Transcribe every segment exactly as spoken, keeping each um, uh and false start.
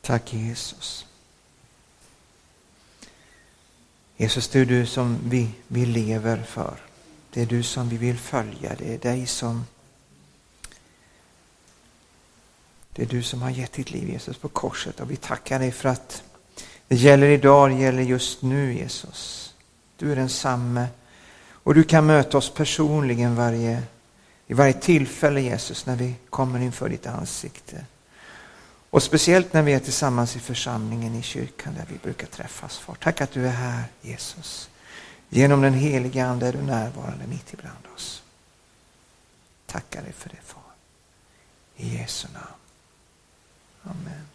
Tack Jesus. Jesus, det är du som vi, vi lever för. Det är du som vi vill följa. Det är dig som Det är du som har gett ditt liv, Jesus, på korset. Och vi tackar dig för att det gäller idag, det gäller just nu, Jesus. Du är densamme. Och du kan möta oss personligen varje, i varje tillfälle, Jesus, när vi kommer inför ditt ansikte. Och speciellt när vi är tillsammans i församlingen i kyrkan där vi brukar träffas. Far, tack att du är här, Jesus. Genom den heliga Ande är du närvarande mitt ibland oss. Tackar dig för det, Far. I Jesu namn. Amen.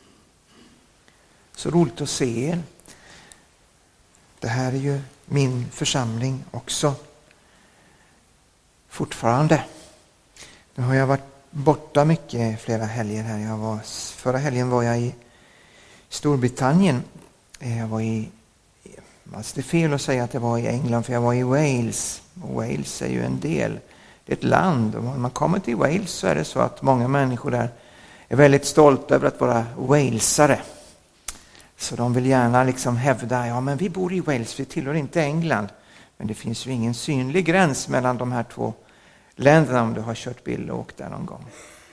Så roligt att se er. Det här är ju min församling också. Fortfarande. Nu har jag varit borta mycket flera helger här. Jag var, förra helgen var jag i Storbritannien. Jag var i, alltså det är fel att säga att jag var i England, för jag var i Wales. Och Wales är ju en del, det är ett land. Och när man kommer till Wales så är det så att många människor där är väldigt stolta över att vara walesare. Så de vill gärna liksom hävda, ja men vi bor i Wales, vi tillhör inte England. Men det finns ju ingen synlig gräns mellan de här två länderna om du har kört bil och åkt där någon gång.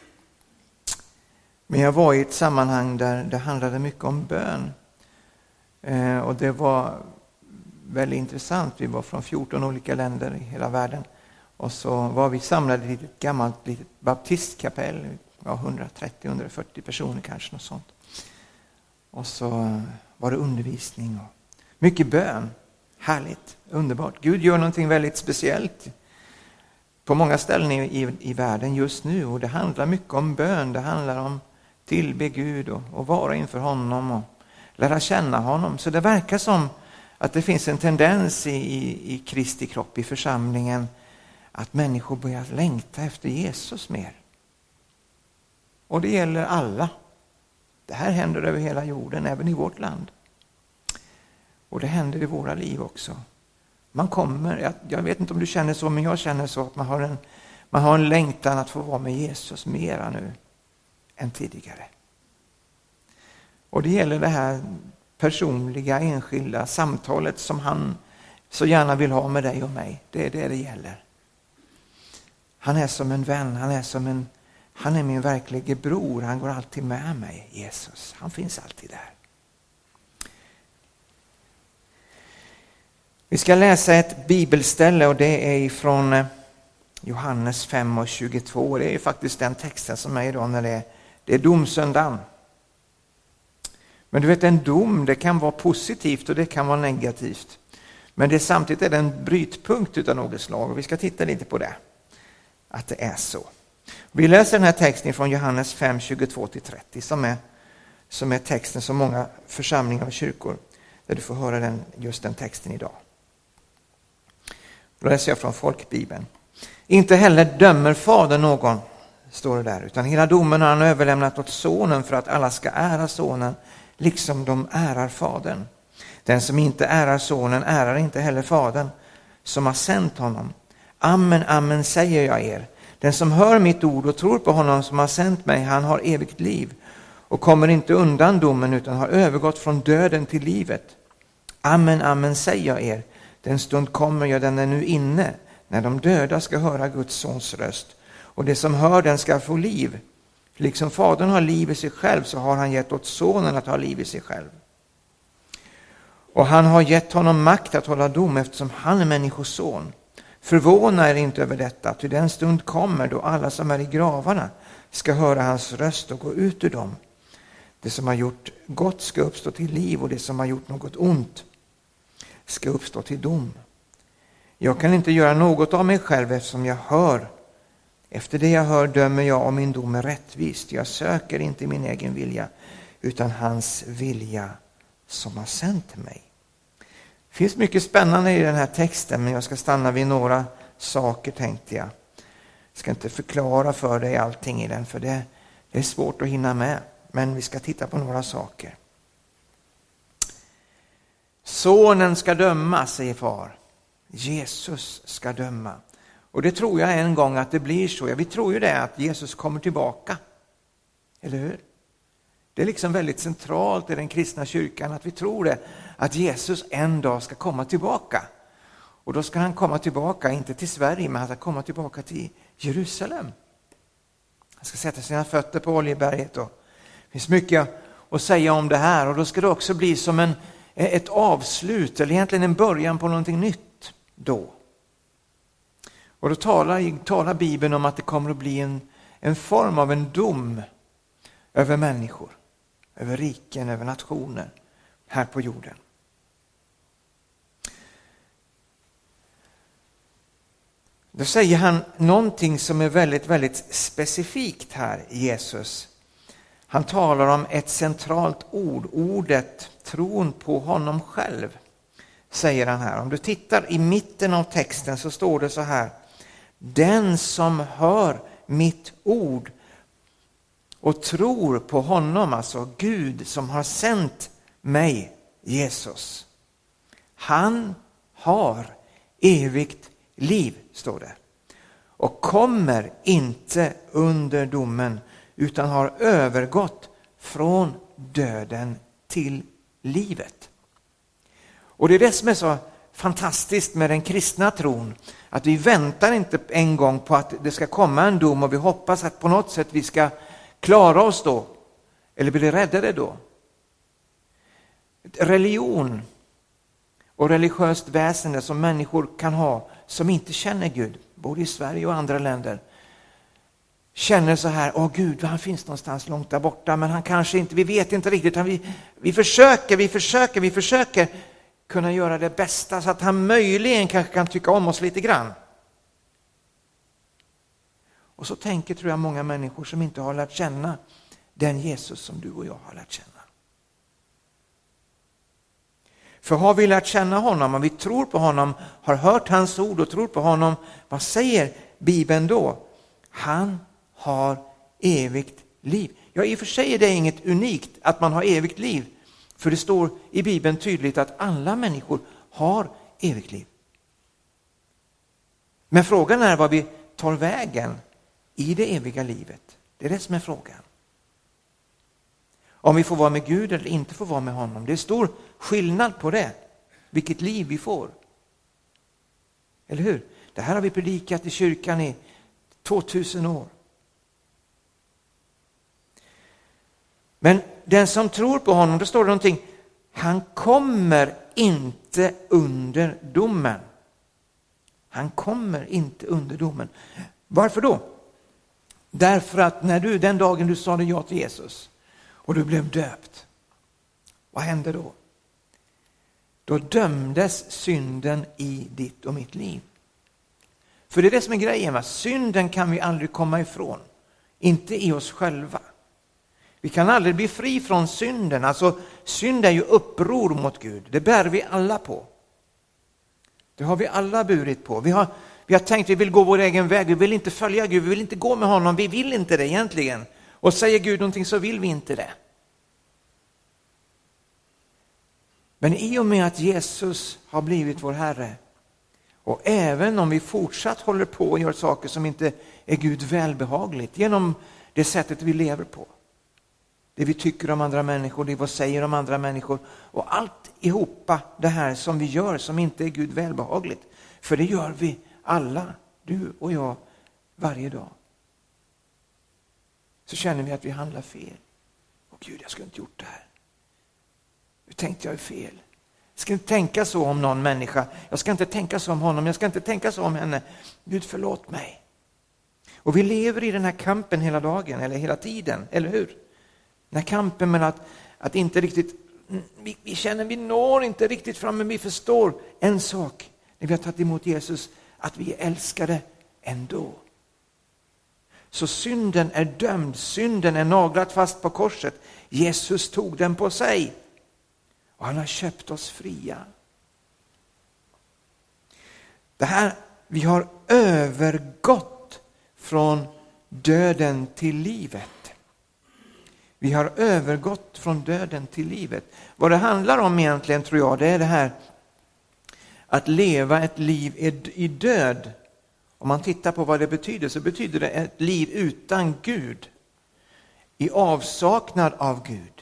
Men jag var i ett sammanhang där det handlade mycket om bön. Eh, och det var väldigt intressant. Vi var från fjorton olika länder i hela världen. Och så var vi samlade i ett gammalt litet baptistkapell. Ja, hundratrettio till hundrafyrtio personer kanske, något sånt. Och så var det undervisning och mycket bön. Härligt, underbart. Gud gör någonting väldigt speciellt på många ställen i, i, i världen just nu. Och det handlar mycket om bön. Det handlar om tillbe Gud och, och vara inför honom och lära känna honom. Så det verkar som att det finns en tendens i, i, i Kristi kropp, i församlingen, att människor börjar längta efter Jesus mer. Och det gäller alla. Det här händer över hela jorden, även i vårt land. Och det händer i våra liv också. Man kommer, jag, jag vet inte om du känner så, men jag känner så att man har en, man har en längtan att få vara med Jesus mera nu än tidigare. Och det gäller det här personliga, enskilda samtalet som han så gärna vill ha med dig och mig. Det är det det gäller. Han är som en vän, han är som en Han är min verkliga bror. Han går alltid med mig, Jesus. Han finns alltid där. Vi ska läsa ett bibelställe och det är ifrån Johannes fem och tjugotvå. Det är faktiskt den texten som är idag när det är, det är domsöndagen. Men du vet, en dom, det kan vara positivt och det kan vara negativt. Men det är samtidigt är det en brytpunkt utav något slag och vi ska titta lite på det. Att det är så. Vi läser den här texten från Johannes fem, tjugotvå till trettio som är, som är texten som många församlingar och kyrkor där du får höra den, just den texten idag. Då läser jag från Folkbibeln. Inte heller dömer Fadern någon, står det där, utan hela domen har han överlämnat åt Sonen för att alla ska ära Sonen liksom de ärar Fadern. Den som inte ärar Sonen ärar inte heller Fadern som har sänt honom. Amen, amen säger jag er. Den som hör mitt ord och tror på honom som har sänt mig, han har evigt liv och kommer inte undan domen utan har övergått från döden till livet. Amen, amen säger jag er. Den stund kommer, jag den är nu inne, när de döda ska höra Guds sons röst. Och det som hör den ska få liv. Liksom Fadern har liv i sig själv så har han gett åt Sonen att ha liv i sig själv. Och han har gett honom makt att hålla dom eftersom han är människoson. Förvåna er inte över detta, till den stund kommer då alla som är i gravarna ska höra hans röst och gå ut ur dem. Det som har gjort gott ska uppstå till liv och det som har gjort något ont ska uppstå till dom. Jag kan inte göra något av mig själv eftersom jag hör. Efter det jag hör dömer jag om min dom är rättvist. Jag söker inte min egen vilja utan hans vilja som har sänt mig. Det finns mycket spännande i den här texten, men jag ska stanna vid några saker tänkte jag. Jag ska inte förklara för dig allting i den, för det, det är svårt att hinna med. Men vi ska titta på några saker. Sonen ska döma, säger far. Jesus ska döma. Och det tror jag en gång att det blir så. Ja, vi tror ju det, att Jesus kommer tillbaka. Eller hur? Det är liksom väldigt centralt i den kristna kyrkan att vi tror det, att Jesus en dag ska komma tillbaka. Och då ska han komma tillbaka, inte till Sverige, men han ska komma tillbaka till Jerusalem. Han ska sätta sina fötter på Oljeberget. Och det finns mycket att säga om det här. Och då ska det också bli som en, ett avslut, eller egentligen en början på någonting nytt då. Och då talar, talar Bibeln om att det kommer att bli en, en form av en dom över människor, över riken, över nationer här på jorden. Då säger han någonting som är väldigt, väldigt specifikt här i Jesus. Han talar om ett centralt ord, ordet tron på honom själv, säger han här. Om du tittar i mitten av texten så står det så här: den som hör mitt ord och tror på honom, alltså Gud som har sänt mig, Jesus, han har evigt liv, står det, och kommer inte under domen utan har övergått från döden till livet. Och det är det som är så fantastiskt med den kristna tron, att vi väntar inte en gång på att det ska komma en dom och vi hoppas att på något sätt vi ska klara oss då eller bli räddade då. Religion och religiöst väsende som människor kan ha som inte känner Gud, både i Sverige och andra länder, känner så här: åh Gud, han finns någonstans långt där borta, men han kanske inte, vi vet inte riktigt, han, vi, vi försöker, vi försöker, vi försöker kunna göra det bästa så att han möjligen kanske kan tycka om oss lite grann. Och så tänker, tror jag, många människor som inte har lärt känna den Jesus som du och jag har lärt känna. För har vi lärt känna honom, om vi tror på honom, har hört hans ord och tror på honom, vad säger Bibeln då? Han har evigt liv. Ja, i och för sig är det inget unikt att man har evigt liv. För det står i Bibeln tydligt att alla människor har evigt liv. Men frågan är vad vi tar vägen i det eviga livet. Det är det som är frågan. Om vi får vara med Gud eller inte får vara med honom. Det är stor skillnad på det. Vilket liv vi får. Eller hur? Det här har vi predikat i kyrkan i tvåtusen år. Men den som tror på honom, då står det någonting. Han kommer inte under domen. Han kommer inte under domen. Varför då? Därför att när du, den dagen du sa ja till Jesus och du blev döpt, vad hände då? Då dömdes synden i ditt och mitt liv. För det är det som är grejen. Va? Synden kan vi aldrig komma ifrån. Inte i oss själva. Vi kan aldrig bli fri från synden. Alltså synd är ju uppror mot Gud. Det bär vi alla på. Det har vi alla burit på. Vi har, vi har tänkt att vi vill gå vår egen väg. Vi vill inte följa Gud. Vi vill inte gå med honom. Vi vill inte det egentligen. Och säger Gud någonting så vill vi inte det. Men i och med att Jesus har blivit vår Herre, och även om vi fortsatt håller på och gör saker som inte är Gud välbehagligt genom det sättet vi lever på, det vi tycker om andra människor, det vi säger om andra människor och allt ihopa det här som vi gör som inte är Gud välbehagligt, för det gör vi alla, du och jag, varje dag, så känner vi att vi handlar fel. Och Gud, jag skulle inte gjort det här. Nu tänkte jag fel. Jag ska inte tänka så om någon människa. Jag ska inte tänka så om honom. Jag ska inte tänka så om henne. Gud, förlåt mig. Och vi lever i den här kampen hela dagen, eller hela tiden, eller hur? Den här kampen med att, att inte riktigt, vi, vi känner vi når inte riktigt fram, men vi förstår en sak när vi har tagit emot Jesus, att vi är älskade ändå. Så synden är dömd, synden är naglat fast på korset. Jesus tog den på sig. Och han har köpt oss fria. Det här, vi har övergått från döden till livet. Vi har övergått från döden till livet. Vad det handlar om egentligen, tror jag, det är det här att leva ett liv i död. Om man tittar på vad det betyder, så betyder det ett liv utan Gud. I avsaknad av Gud.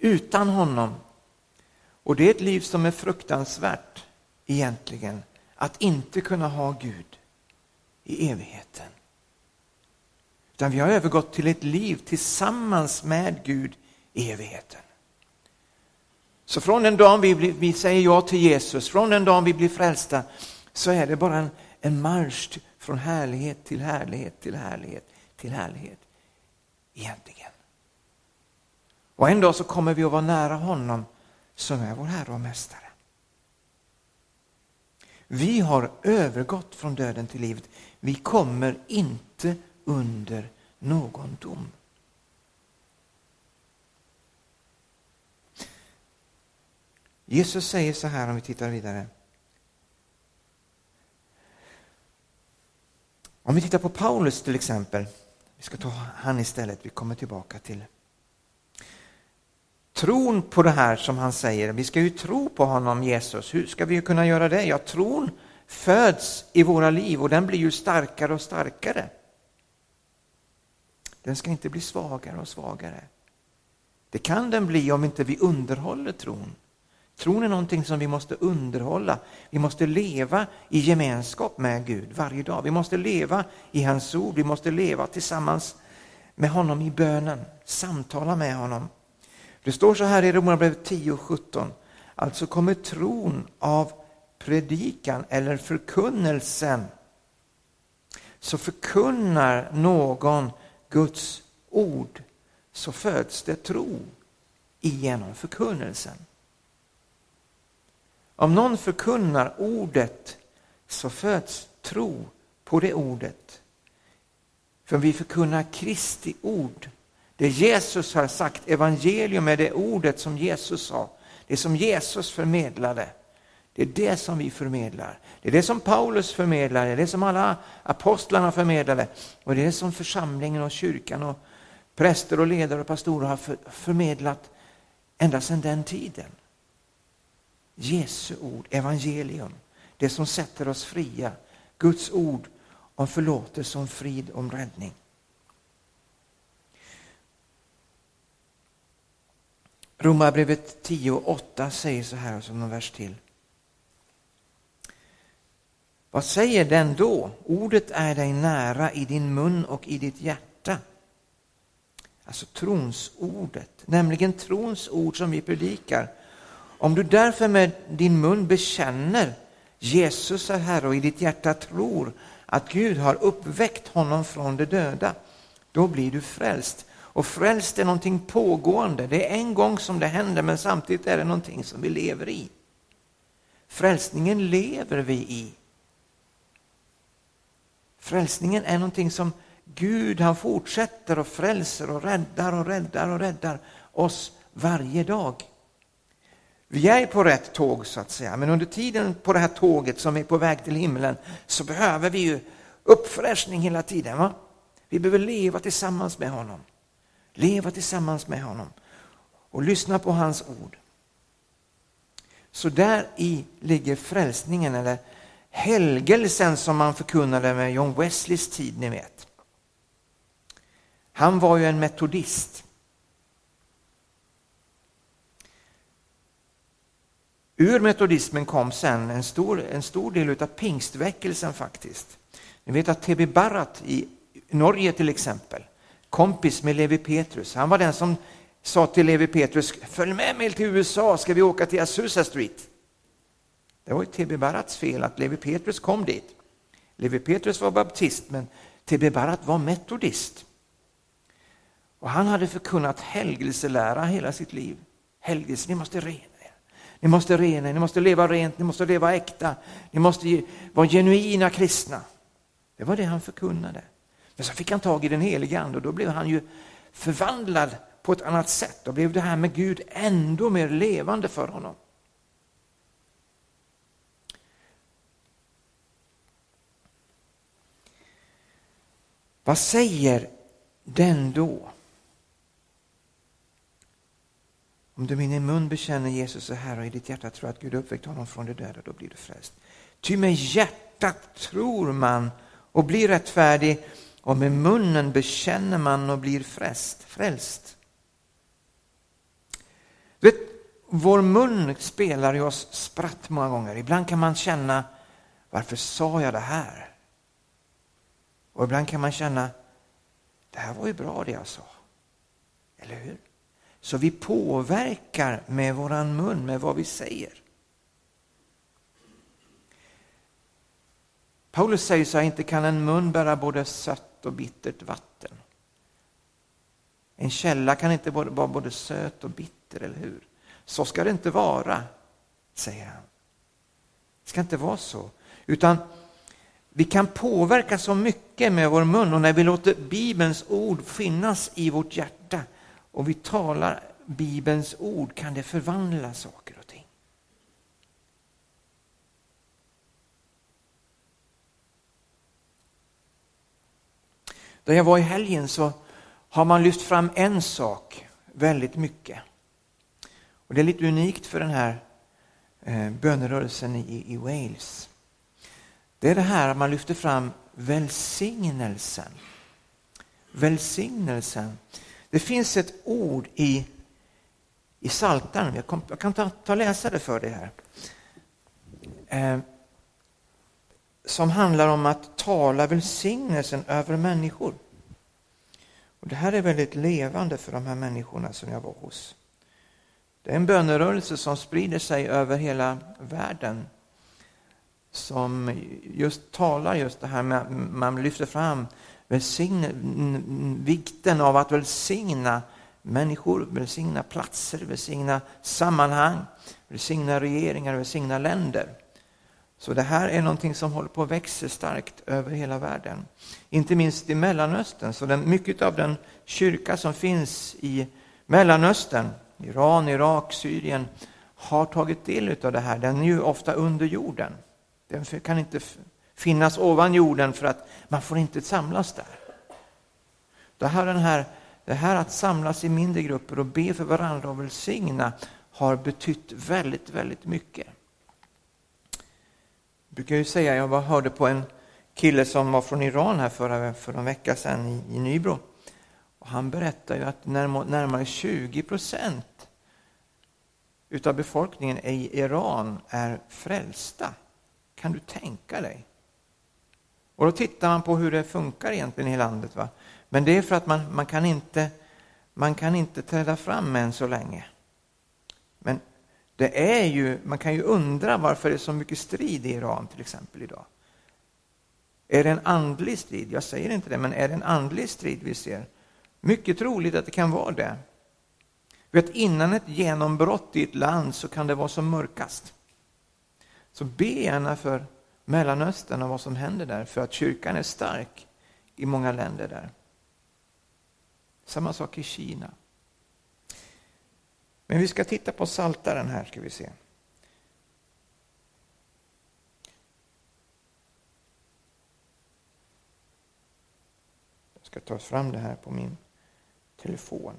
utan honom. Och det är ett liv som är fruktansvärt egentligen. Att inte kunna ha Gud i evigheten. Utan vi har övergått till ett liv tillsammans med Gud i evigheten. Så från den dagen vi, blir, vi säger ja till Jesus, från den dagen vi blir frälsta, så är det bara en, en marsch från härlighet till härlighet till härlighet till härlighet. Egentligen. Och en dag så kommer vi att vara nära honom som är vår Herre och Mästare. Vi har övergått från döden till livet. Vi kommer inte under någon dom. Jesus säger så här, om vi tittar vidare. Om vi tittar på Paulus till exempel. Vi ska ta han istället. Vi kommer tillbaka till tron på det här som han säger. Vi ska ju tro på honom, Jesus. Hur ska vi kunna göra det? Ja, tron föds i våra liv och den blir ju starkare och starkare. Den ska inte bli svagare och svagare. Det kan den bli om inte vi underhåller tron. Tron är någonting som vi måste underhålla. Vi måste leva i gemenskap med Gud varje dag. Vi måste leva i hans ord. Vi måste leva tillsammans med honom i bönen. Samtala med honom. Det står så här i Romarbrevet tio sjutton. Alltså kommer tron av predikan eller förkunnelsen. Så förkunnar någon Guds ord, så föds det tro genom förkunnelsen. Om någon förkunnar ordet, så föds tro på det ordet. För vi förkunnar Kristi ord. Det Jesus har sagt, evangelium är det ordet som Jesus sa. Det som Jesus förmedlade. Det är det som vi förmedlar. Det är det som Paulus förmedlade. Det är det som alla apostlarna förmedlade. Och det är det som församlingen och kyrkan och präster och ledare och pastorer har förmedlat ända sedan den tiden. Jesu ord, evangelium. Det som sätter oss fria. Guds ord om förlåtelse, om frid, om räddning. Romarbrevet tio åtta säger så här som en vers till. Vad säger den då? Ordet är dig nära i din mun och i ditt hjärta. Alltså tronsordet, nämligen trons ord som vi predikar. Om du därför med din mun bekänner Jesus är Herre och i ditt hjärta tror att Gud har uppväckt honom från de döda, då blir du frälst. Och frälst är någonting pågående. Det är en gång som det händer, men samtidigt är det någonting som vi lever i. Frälsningen lever vi i. Frälsningen är någonting som Gud, han fortsätter och frälser och räddar och räddar och räddar oss varje dag. Vi är på rätt tåg så att säga, men under tiden på det här tåget som är på väg till himlen så behöver vi ju uppfräschning hela tiden. Va? Vi behöver leva tillsammans med honom. Leva tillsammans med honom och lyssna på hans ord. Så där i ligger frälsningen eller helgelsen som man förkunnade med John Wesleys tid, ni vet. Han var ju en metodist. Ur metodismen kom sen en stor, en stor del av pingstväckelsen faktiskt. Ni vet att T B Barrat i Norge till exempel, kompis med Levi Petrus. Han var den som sa till Levi Petrus, följ med mig till U S A, ska vi åka till Azusa Street. Det var ju T B Barrats fel att Levi Petrus kom dit. Levi Petrus var baptist, men T B Barrat var metodist. Och han hade förkunnat helgelselära hela sitt liv. Helgelse, ni måste rena er. Ni måste rena er, ni måste leva rent, ni måste leva äkta. Ni måste vara genuina kristna. Det var det han förkunnade. Men så fick han tag i den heliga ande och då blev han ju förvandlad på ett annat sätt. Då blev det här med Gud ändå mer levande för honom. Vad säger den då? Om du med din mun bekänner Jesus är Herre och i ditt hjärta tror att Gud uppväckt honom från de döda, då blir du frälst. Ty med hjärtat tror man och blir rättfärdig, och med munnen bekänner man och blir frälst. frälst. Vet, vår mun spelar ju oss spratt många gånger. Ibland kan man känna, varför sa jag det här? Och ibland kan man känna, det här var ju bra det jag sa. Eller hur? Så vi påverkar med våran mun, med vad vi säger. Paulus säger så här, inte kan en mun bära både sött och bittert vatten. En källa kan inte vara både söt och bitter, eller hur? Så ska det inte vara, säger han. Det ska inte vara så. Utan vi kan påverka så mycket med vår mun, och när vi låter Bibelns ord finnas i vårt hjärta och vi talar Bibelns ord kan det förvandla saker och ting. Där jag var i helgen så har man lyft fram en sak väldigt mycket. Och det är lite unikt för den här eh, bönerörelsen i, i Wales. Det är det här att man lyfter fram välsignelsen. Välsignelsen. Det finns ett ord i, i Psaltaren. Jag, jag kan ta, ta läsa det för dig här. Eh, som handlar om att tala välsignelsen över människor. Och det här är väldigt levande för de här människorna som jag var hos. Det är en bönerörelse som sprider sig över hela världen. Som just talar just det här med, man lyfter fram välsigna, vikten av att välsigna människor, välsigna platser, välsigna sammanhang, välsigna regeringar, välsigna länder. Så det här är någonting som håller på att växa starkt över hela världen. Inte minst i Mellanöstern. Så den, mycket av den kyrka som finns i Mellanöstern, Iran, Irak, Syrien, har tagit del av det här. Den är ju ofta under jorden. Den kan inte finnas ovan jorden för att man får inte samlas där. Det här, den här, det här att samlas i mindre grupper och be för varandra och välsigna har betytt väldigt, väldigt mycket. Jag brukar ju säga, jag var, hörde på en kille som var från Iran här förra, för en vecka sedan i, i Nybro. Och han berättade ju att närmare, närmare tjugo procent utav befolkningen i Iran är frälsta. Kan du tänka dig? Och då tittar man på hur det funkar egentligen i landet. Va? Men det är för att man, man, kan inte, man kan inte träda fram än så länge. Men det är ju, man kan ju undra varför det är så mycket strid i Iran till exempel idag. Är det en andlig strid? Jag säger inte det, men är det en andlig strid vi ser? Mycket troligt att det kan vara det. För att innan ett genombrott i ett land så kan det vara som mörkast. Så be gärna för Mellanöstern och vad som händer där, för att kyrkan är stark i många länder där. Samma sak i Kina. Men vi ska titta på Psaltaren här, ska vi se. Jag ska ta fram det här på min telefon.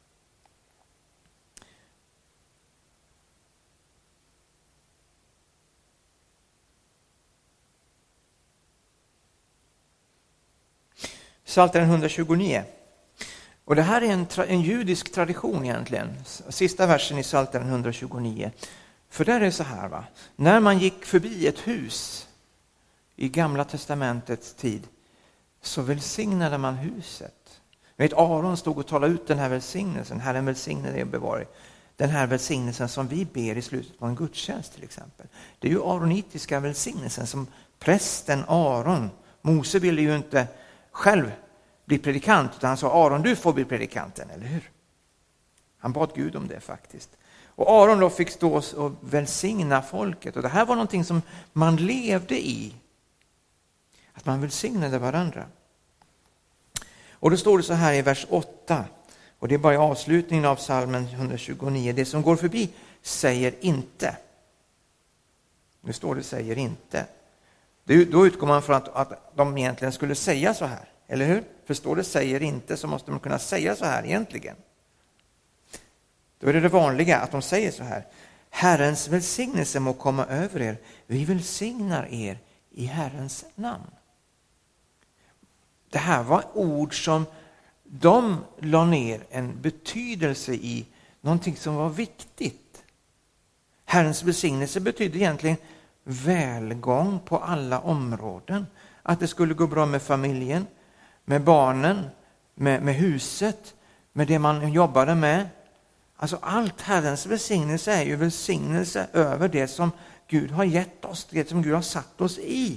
Psaltaren etthundratjugonio. Och det här är en, tra- en judisk tradition egentligen. Sista versen i Psaltaren etthundratjugonio. För där är det så här, va. När man gick förbi ett hus i Gamla testamentets tid så välsignade man huset. Vet, Aron stod och talade ut den här välsignelsen. Herren välsigne dig och bevara. Den här välsignelsen som vi ber i slutet på en gudstjänst till exempel. Det är ju aronitiska välsignelsen som prästen Aron. Mose ville ju inte själv bli predikant, utan han sa, Aron, du får bli predikanten, eller hur? Han bad Gud om det faktiskt. Och Aron då fick stå och välsigna folket. Och det här var någonting som man levde i. Att man välsignade varandra. Och då står det så här i vers åtta. Och det är bara i avslutningen av psalmen etthundratjugonio. Det som går förbi säger inte. Nu står det säger inte. Det, då utgår man från att, att de egentligen skulle säga så här. Eller hur? För står det säger inte så måste man kunna säga så här egentligen. Då är det det vanliga att de säger så här. Herrens välsignelse må komma över er. Vi välsignar er i Herrens namn. Det här var ord som de la ner en betydelse i någonting som var viktigt. Herrens välsignelse betyder egentligen välgång på alla områden. Att det skulle gå bra med familjen, med barnen, med, med huset, med det man jobbade med. Alltså allt Herrens välsignelse är ju välsignelse över det som Gud har gett oss, det som Gud har satt oss i.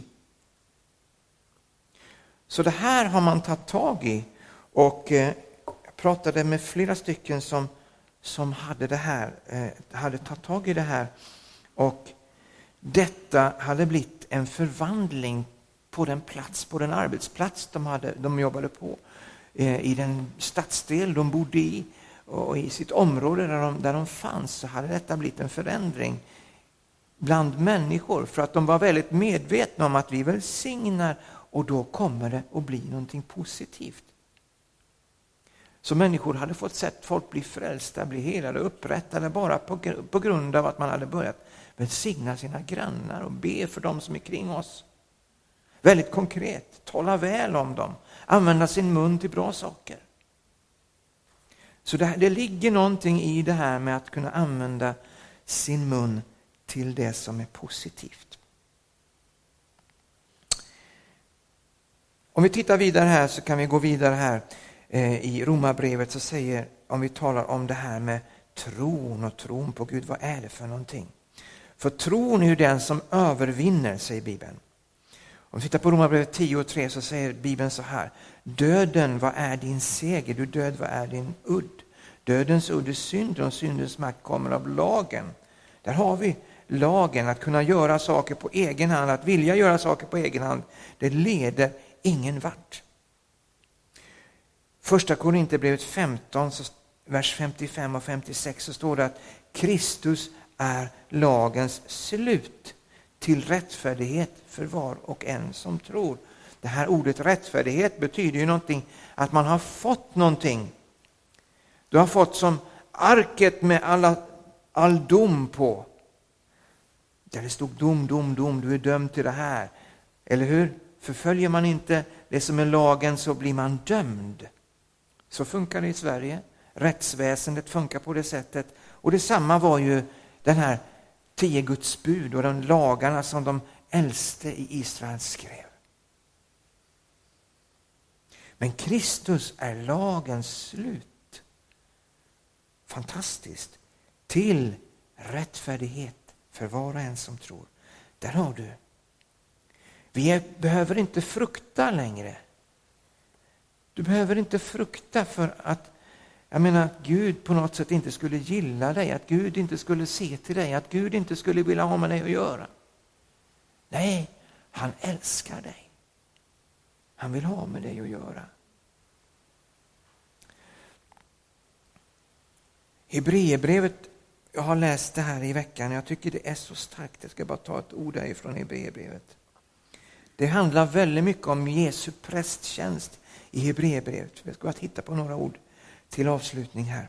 Så det här har man tagit tag i, och eh, jag pratade med flera stycken som, som hade det här, eh, hade tagit tag i det här, och detta hade blivit en förvandling på den plats, på den arbetsplats de, hade, de jobbade på, eh, i den stadsdel de bodde i och i sitt område där de, där de fanns, så hade detta blivit en förändring bland människor, för att de var väldigt medvetna om att vi välsignar, och då kommer det att bli någonting positivt. Så människor hade fått sett folk bli frälsta, bli helade, upprättade bara på, på grund av att man hade börjat välsigna sina grannar och be för dem som är kring oss. Väldigt konkret, tala väl om dem, använda sin mun till bra saker. Så det, det ligger någonting i det här med att kunna använda sin mun till det som är positivt. Om vi tittar vidare här så kan vi gå vidare här eh, i Romarbrevet, så säger, om vi talar om det här med tron och tron på Gud, vad är det för någonting? För tron är ju den som övervinner, säger Bibeln. Om vi tittar på Romarbrevet tio och tre så säger Bibeln så här: döden, vad är din seger? Du död, vad är din udd? Dödens udd är synden, och syndens makt kommer av lagen. Där har vi lagen, att kunna göra saker på egen hand, att vilja göra saker på egen hand. Det leder ingen vart. Första Korinthierbrevet femton, vers femtiofem och femtiosex, så står det att Kristus är lagens slut till rättfärdighet för var och en som tror. Det här ordet rättfärdighet betyder ju någonting, att man har fått någonting. Du har fått som arket med alla, all dom på. Där det stod dom, dom, dom, du är dömd till det här. Eller hur? Förföljer man inte det som är lagen så blir man dömd. Så funkar det i Sverige. Rättsväsendet funkar på det sättet. Och detsamma var ju den här tio Guds bud och de lagarna som de äldste i Israel skrev. Men Kristus är lagens slut. Fantastiskt. Till rättfärdighet för var och en som tror. Där har du. Vi är, behöver inte frukta längre. Du behöver inte frukta för att, jag menar, att Gud på något sätt inte skulle gilla dig. Att Gud inte skulle se till dig. Att Gud inte skulle vilja ha med dig att göra. Nej, han älskar dig. Han vill ha med dig att göra. Hebreerbrevet, jag har läst det här i veckan. Jag tycker det är så starkt. Jag ska bara ta ett ord därifrån Hebreerbrevet. Det handlar väldigt mycket om Jesu prästtjänst i Hebreerbrevet. Vi ska bara titta på några ord till avslutning här.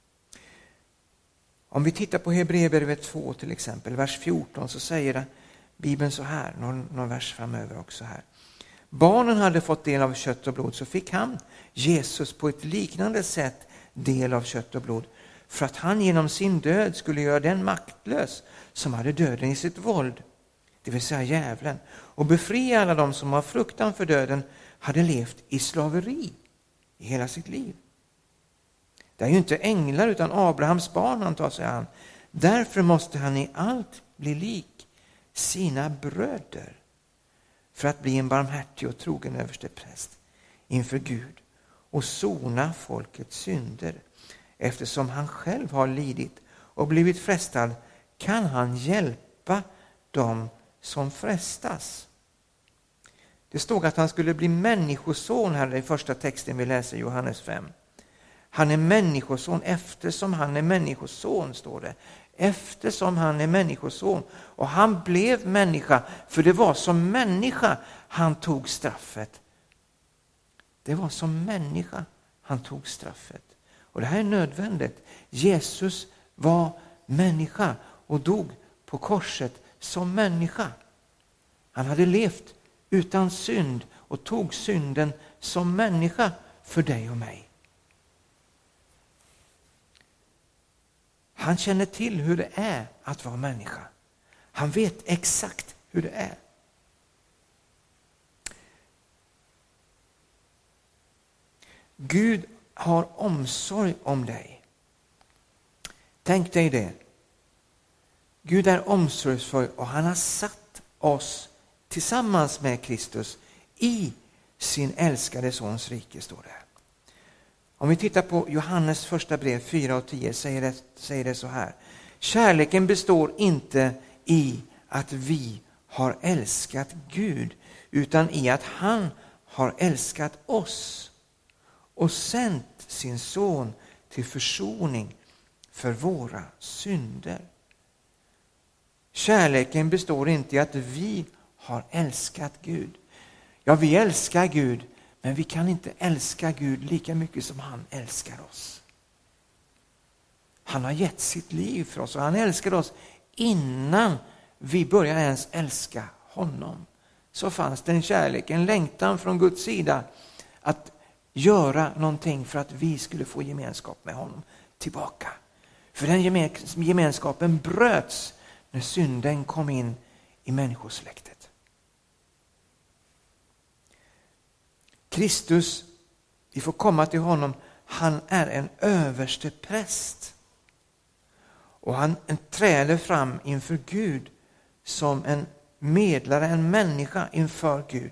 Om vi tittar på Hebreerbrevet två till exempel, vers fjorton, så säger Bibeln så här, någon, någon vers framöver också här. Barnen hade fått del av kött och blod, så fick han, Jesus, på ett liknande sätt del av kött och blod, för att han genom sin död skulle göra den maktlös som hade döden i sitt våld, det vill säga djävulen, och befria alla de som av fruktan för döden hade levt i slaveri i hela sitt liv. Det är ju inte änglar utan Abrahams barn han tar sig an. Därför måste han i allt bli lik sina bröder för att bli en barmhärtig och trogen överstepräst inför Gud och sona folkets synder. Eftersom han själv har lidit och blivit frestad kan han hjälpa dem som frestas. Det stod att han skulle bli människoson här i första texten vi läser i Johannes fem. Han är människoson eftersom han är människoson, står det. Eftersom han är människoson. Och han blev människa, för det var som människa han tog straffet. Det var som människa han tog straffet. Och det här är nödvändigt. Jesus var människa och dog på korset som människa. Han hade levt utan synd och tog synden som människa för dig och mig. Han känner till hur det är att vara människa. Han vet exakt hur det är. Gud har omsorg om dig. Tänk dig det. Gud är omsorgsfull och han har satt oss tillsammans med Kristus i sin älskade sons rike, står det. Om vi tittar på Johannes första brev fyra och tio säger det, säger det så här. Kärleken består inte i att vi har älskat Gud, utan i att han har älskat oss och sänt sin son till försoning för våra synder. Kärleken består inte i att vi har älskat Gud. Ja, vi älskar Gud, men vi kan inte älska Gud lika mycket som han älskar oss. Han har gett sitt liv för oss och han älskar oss innan vi börjar ens älska honom. Så fanns det en kärlek, en längtan från Guds sida att göra någonting för att vi skulle få gemenskap med honom tillbaka. För den gemenskapen bröts när synden kom in i människosläktet. Kristus, vi får komma till honom, han är en överste präst. Och han träder fram inför Gud som en medlare, en människa inför Gud.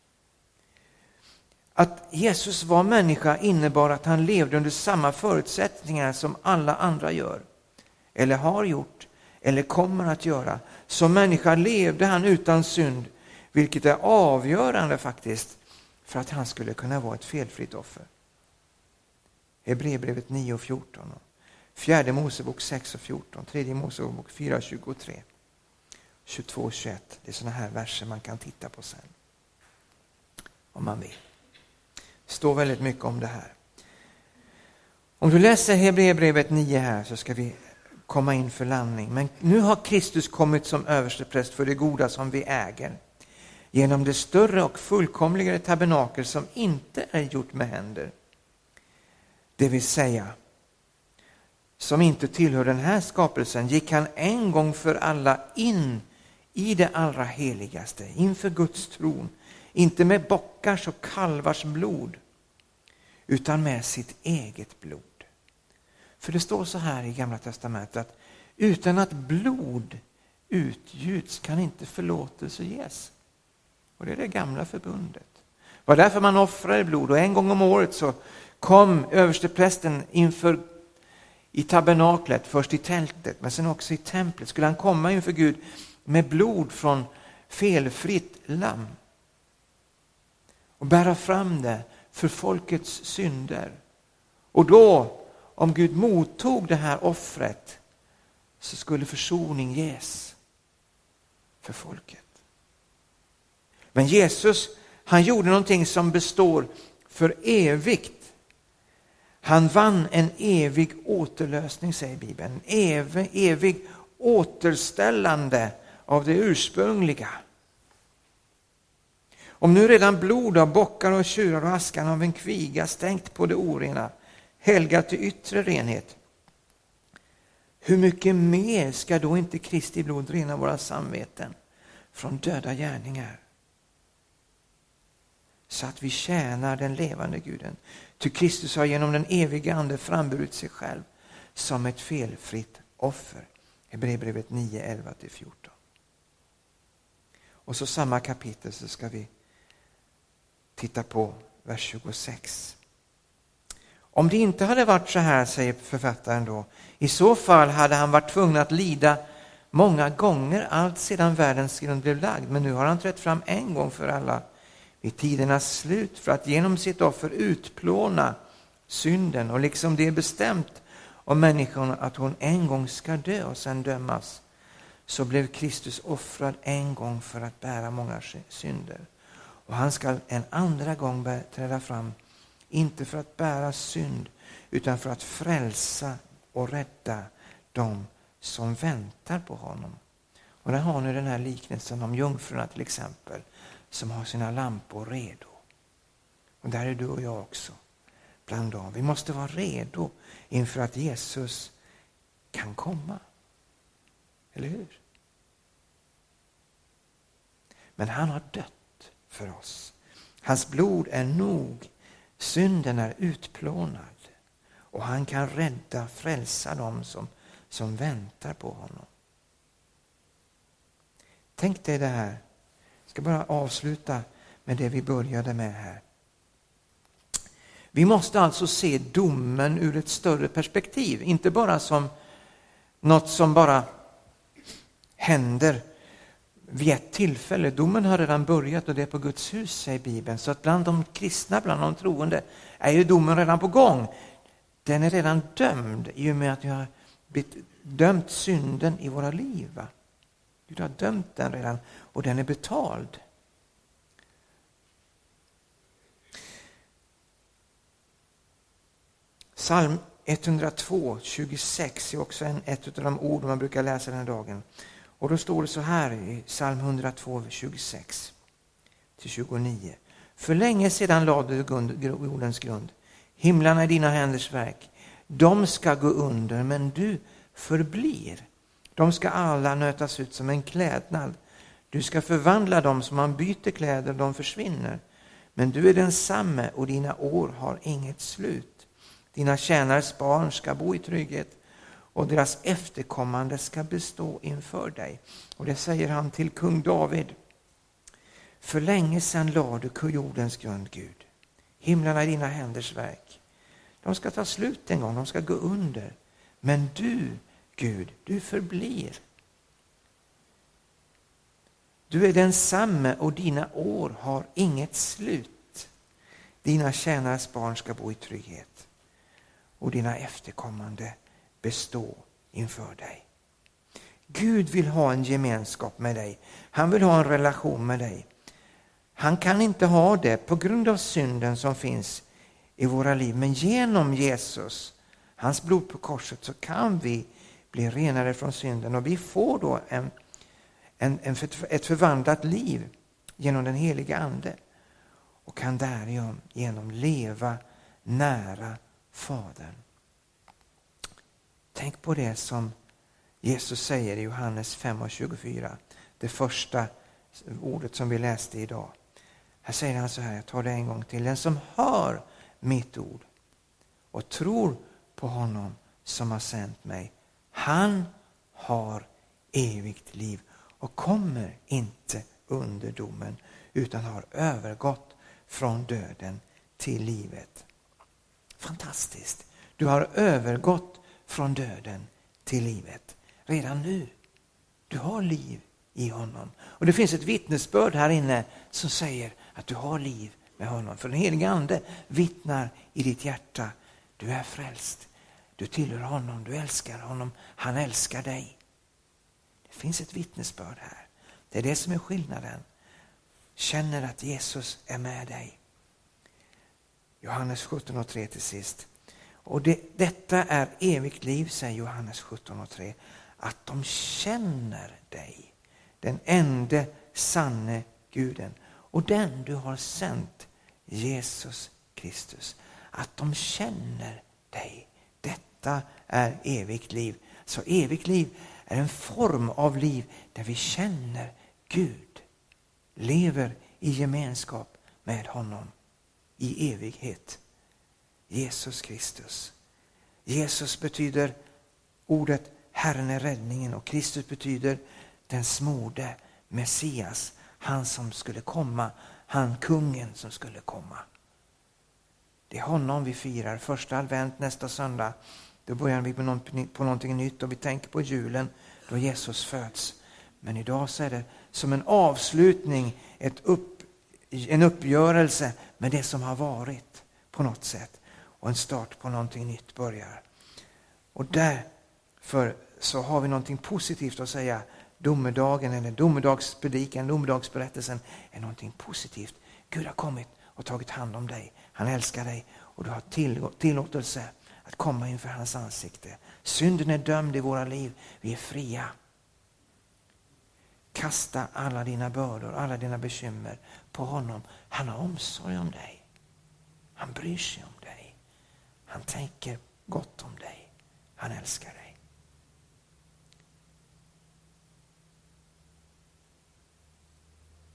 Att Jesus var människa innebar att han levde under samma förutsättningar som alla andra gör. Eller har gjort, eller kommer att göra. Som människa levde han utan synd, vilket är avgörande faktiskt för att han skulle kunna vara ett felfritt offer. Hebreerbrevet nio och fjorton. Fjärde Mosebok sex och fjorton. Tredje Mosebok fyra tjugotre. tjugotvå och tjugoett. Det är såna här verser man kan titta på sen. Om man vill. Det står väldigt mycket om det här. Om du läser Hebreerbrevet nio här så ska vi komma in för landning. Men nu har Kristus kommit som överstepräst för det goda som vi äger. Genom det större och fullkomligare tabernakel som inte är gjort med händer. Det vill säga, som inte tillhör den här skapelsen, gick han en gång för alla in i det allra heligaste, inför Guds tron. Inte med bockars och kalvars blod, utan med sitt eget blod. För det står så här i Gamla testamentet att utan att blod utgjuts kan inte förlåtelse ges. Och det är det gamla förbundet. Det var därför man offrade blod, och en gång om året så kom översteprästen inför i tabernaklet, först i tältet men sen också i templet. Skulle han komma inför Gud med blod från felfritt lamm och bära fram det för folkets synder. Och då, om Gud mottog det här offret, så skulle försoning ges för folket. Men Jesus, han gjorde någonting som består för evigt. Han vann en evig återlösning, säger Bibeln. En evig, evig återställande av det ursprungliga. Om nu redan blod av bockar och tjurar och askan av en kviga stänkt på det orena, helgat till yttre renhet, hur mycket mer ska då inte Kristi blod rena våra samveten från döda gärningar? Så att vi tjänar den levande Guden. Ty Kristus har genom den eviga ande framburit sig själv som ett felfritt offer. Hebreerbrevet nio, elva till fjorton. Och så samma kapitel så ska vi titta på vers tjugosex. Om det inte hade varit så här, säger författaren då, i så fall hade han varit tvungen att lida många gånger allt sedan världens grund blev lagd. Men nu har han trätt fram en gång för alla vid tidernas slut för att genom sitt offer utplåna synden. Och liksom det är bestämt om människan att hon en gång ska dö och sen dömas, så blev Kristus offrad en gång för att bära många synder. Och han ska en andra gång träda fram, inte för att bära synd utan för att frälsa och rädda dem som väntar på honom. Och där har ni den här liknelsen om jungfrurna till exempel, som har sina lampor redo. Och där är du och jag också bland dem. Vi måste vara redo inför att Jesus kan kan komma. Eller hur? Men han har dött för oss. Hans blod är nog. Synden är utplånad. Och han kan rädda, frälsa dem som, som väntar på honom. Tänk dig det här. Jag ska bara avsluta med det vi började med här. Vi måste alltså se domen ur ett större perspektiv. Inte bara som något som bara händer vid ett tillfälle. Domen har redan börjat och det är på Guds hus, säger Bibeln. Så att bland de kristna, bland de troende, är ju domen redan på gång. Den är redan dömd i och med att vi har dömt synden i våra liv. Va? Gud har dömt den redan och den är betald. Psalm etthundratvå, tjugosex är också en, ett av de ord man brukar läsa den här dagen. Och då står det så här i Psalm etthundratvå, tjugosex till tjugonio. För länge sedan lade du jordens grund. Himlarna är dina händers verk. De ska gå under, men du förblir. De ska alla nötas ut som en klädnad. Du ska förvandla dem som man byter kläder, de försvinner. Men du är densamme och dina år har inget slut. Dina tjänares barn ska bo i trygghet och deras efterkommande ska bestå inför dig. Och det säger han till kung David. För länge sedan lade du jordens grund, Gud. Himlarna är dina händers verk. De ska ta slut en gång, de ska gå under. Men du, Gud, du förblir. Du är densamme och dina år har inget slut. Dina tjänares barn ska bo i trygghet och dina efterkommande bestå inför dig. Gud vill ha en gemenskap med dig. Han vill ha en relation med dig. Han kan inte ha det på grund av synden som finns i våra liv. Men genom Jesus, hans blod på korset, så kan vi bli renare från synden. Och vi får då en, en, en, ett förvandlat liv genom den heliga ande. Och kan därigenom genom leva nära Fadern. Tänk på det som Jesus säger i Johannes fem och tjugofyra. Det första ordet som vi läste idag. Här säger han så här, jag tar det en gång till. Den som hör mitt ord och tror på honom som har sänt mig. Han har evigt liv och kommer inte under domen utan har övergått från döden till livet. Fantastiskt. Du har övergått från döden till livet. Redan nu. Du har liv i honom. Och det finns ett vittnesbörd här inne som säger att du har liv med honom. För den heliga ande vittnar i ditt hjärta. Du är frälst. Du tillhör honom. Du älskar honom. Han älskar dig. Det finns ett vittnesbörd här. Det är det som är skillnaden. Känner att Jesus är med dig. Johannes sjutton och tre till sist. Och det, detta är evigt liv, säger Johannes sjutton och tre. Att de känner dig. Den enda sanne Guden. Och den du har sänt, Jesus Kristus. Att de känner dig. Detta är evigt liv. Så evigt liv är en form av liv där vi känner Gud. Lever i gemenskap med honom. I evighet. Jesus Kristus. Jesus betyder ordet Herren är räddningen och Kristus betyder den smorde Messias. Han som skulle komma. Han kungen som skulle komma. Det är honom vi firar. Första advent nästa söndag. Då börjar vi på, någon, på någonting nytt och vi tänker på julen då Jesus föds. Men idag så är det som en avslutning, ett upp, en uppgörelse med det som har varit på något sätt. Och en start på någonting nytt börjar. Och därför så har vi någonting positivt att säga. Domedagen eller domedagspredikan, domedagsberättelsen är någonting positivt. Gud har kommit och tagit hand om dig. Han älskar dig och du har till, tillåtelse att komma inför hans ansikte. Synden är dömd i våra liv. Vi är fria. Kasta alla dina bördor, alla dina bekymmer på honom. Han har omsorg om dig. Han bryr sig om dig. Han tänker gott om dig. Han älskar dig.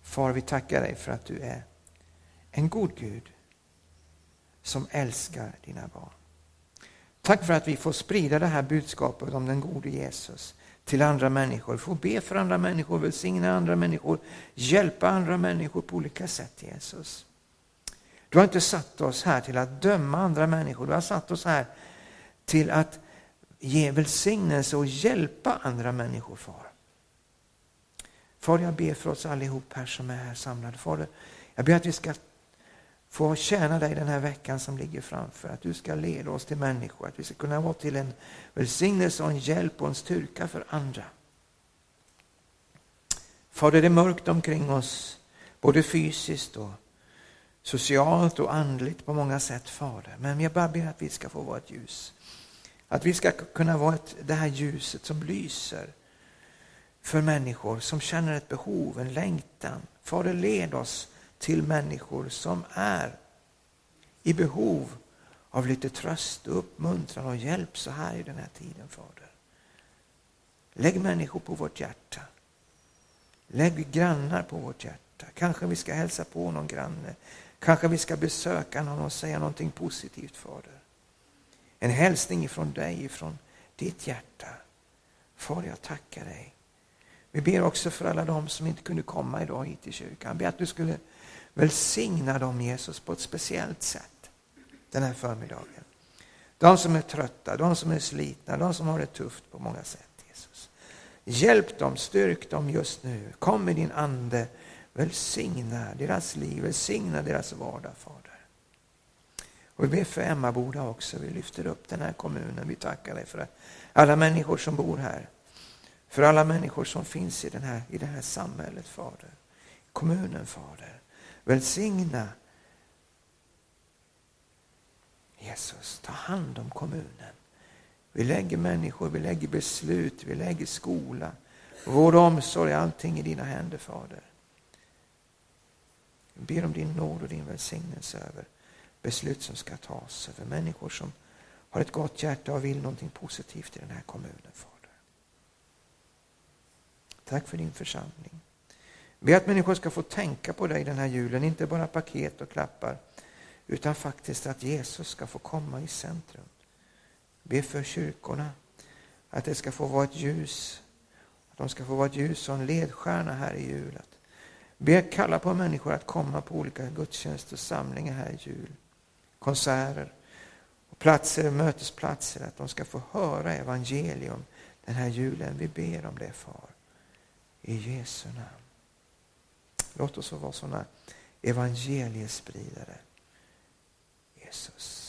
Far, vi tackar dig för att du är en god Gud som älskar dina barn. Tack för att vi får sprida det här budskapet om den gode Jesus till andra människor. Få be för andra människor, välsigna andra människor, hjälpa andra människor på olika sätt, Jesus. Du har inte satt oss här till att döma andra människor. Du har satt oss här till att ge välsignelse och hjälpa andra människor, far. Far, jag ber för oss allihop här som är här samlade. Far, jag ber att vi ska få tjäna dig den här veckan som ligger framför. Att du ska leda oss till människor. Att vi ska kunna vara till en välsignelse och en hjälp och en styrka för andra. Far, det är mörkt omkring oss, både fysiskt och socialt och andligt på många sätt, Fader. Men jag bara ber att vi ska få vara ett ljus. Att vi ska kunna vara ett, det här ljuset som lyser för människor som känner ett behov, en längtan. Fader, led oss till människor som är i behov av lite tröst och uppmuntran och hjälp så här i den här tiden, Fader. Lägg människor på vårt hjärta. Lägg grannar på vårt hjärta. Kanske vi ska hälsa på någon granne. Kanske vi ska besöka någon och säga någonting positivt, Fader. En hälsning ifrån dig, ifrån ditt hjärta. Far, jag tackar dig. Vi ber också för alla de som inte kunde komma idag hit till kyrkan. Ber att du skulle välsigna dem, Jesus, på ett speciellt sätt den här förmiddagen. De som är trötta, de som är slitna, de som har det tufft på många sätt, Jesus. Hjälp dem, styrk dem just nu. Kom med din ande, välsigna deras liv, välsigna deras vardag, Fader. Och vi ber för Emmaboda också. Vi lyfter upp den här kommunen. Vi tackar dig för alla människor som bor här. För alla människor som finns i, den här, i det här samhället, Fader. Kommunen, Fader. Välsigna Jesus. Ta hand om kommunen. Vi lägger människor, vi lägger beslut, vi lägger skola. Vård och omsorg, allting i dina händer, Fader. Vi ber om din nåd och din välsignelse över beslut som ska tas, över människor som har ett gott hjärta och vill någonting positivt i den här kommunen, Fader. Tack för din församling. Be att människor ska få tänka på dig den här julen, inte bara paket och klappar, utan faktiskt att Jesus ska få komma i centrum. Be för kyrkorna, att det ska få vara ett ljus, att de ska få vara ett ljus och en ledstjärna här i julet. Be kalla på människor att komma på olika gudstjänster och samlingar här i jul. Konserter och platser, mötesplatser, att de ska få höra evangelium den här julen. Vi ber om det, far. I Jesu namn. Låt oss vara sådana evangeliespridare. Jesus.